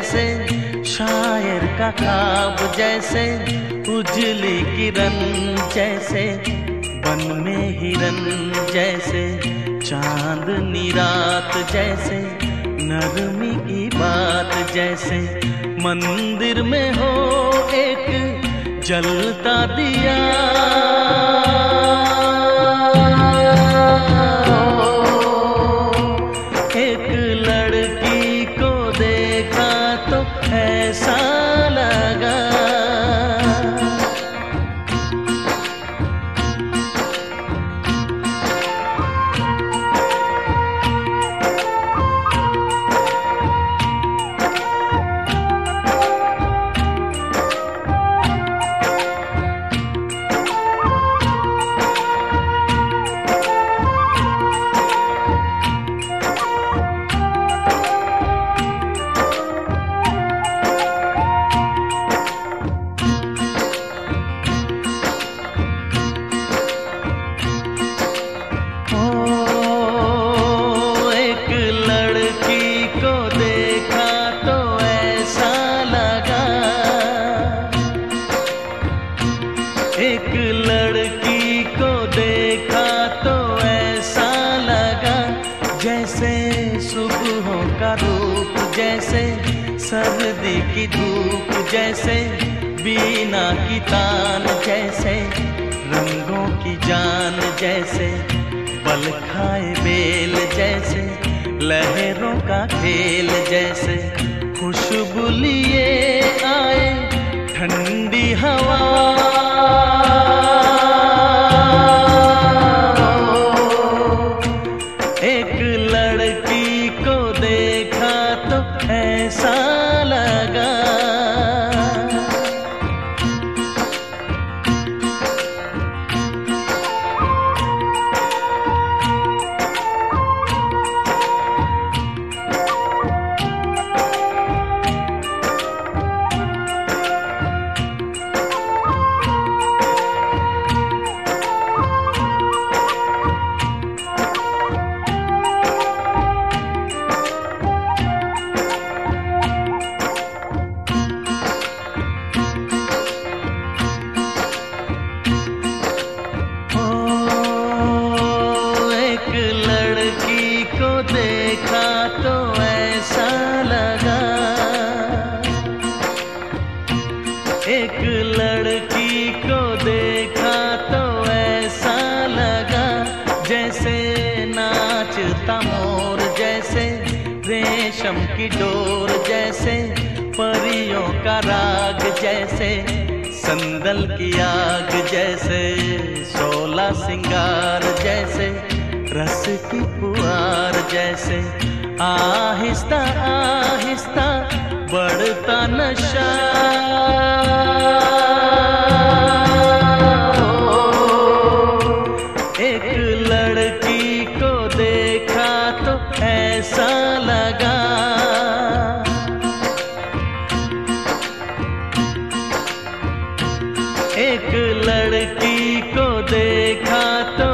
जैसे, शायर का ख्वाब जैसे, उजली किरण जैसे, वन में हिरन जैसे, चांदनी रात जैसे, नरमी की बात जैसे, मंदिर में हो एक जलता दिया, एक लड़की को देखा तो ऐसा लगा। एक लड़की को देखा तो ऐसा लगा, जैसे सुबहों का रूप जैसे, सर्दी की धूप जैसे, बीना की तान जैसे, रंगों की जान जैसे, बल खाए बेल जैसे, लहरों का खेल जैसे, खुशबू लिए आए ठंडी हवा, एक लड़की को देखा तो ऐसा लगा। देखा तो ऐसा लगा, एक लड़की को देखा तो ऐसा लगा, जैसे नाचता मोर जैसे, रेशम की डोर जैसे, परियों का राग जैसे, संदल की आग जैसे, शोला सिंगार जैसे, रस की पुआर जैसे, आहिस्ता आहिस्ता बढ़ता नशा, एक लड़की को देखा तो ऐसा लगा, एक लड़की को देखा तो